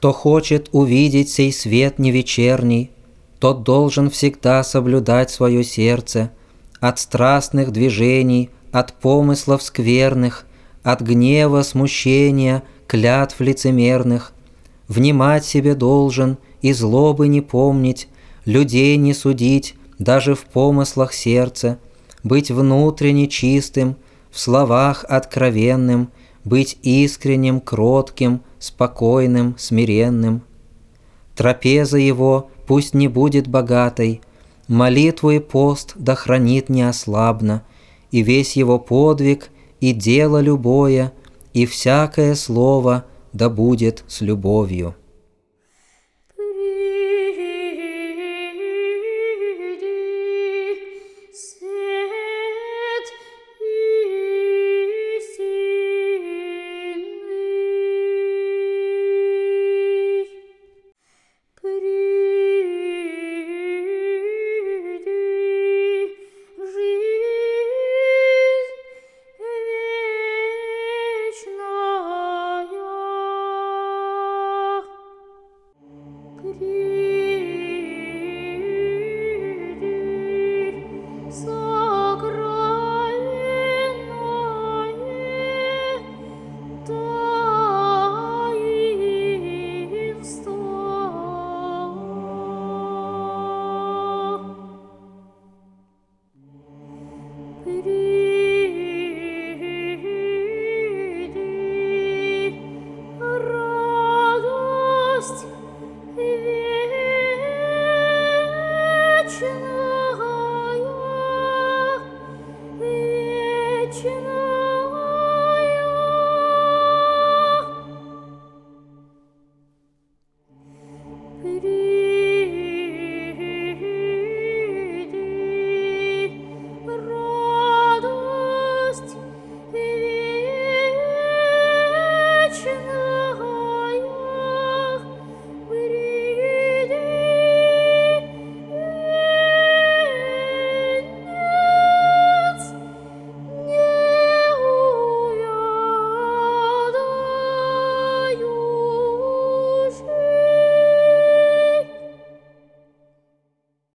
Кто хочет увидеть сей свет невечерний, тот должен всегда соблюдать свое сердце от страстных движений, от помыслов скверных, от гнева, смущения, клятв лицемерных. Внимать себе должен и злобы не помнить, людей не судить, даже в помыслах сердца, быть внутренне чистым, в словах откровенным, быть искренним, кротким, спокойным, смиренным. Трапеза его пусть не будет богатой, молитву и пост да хранит неослабно, и весь его подвиг, и дело любое, и всякое слово да будет с любовью.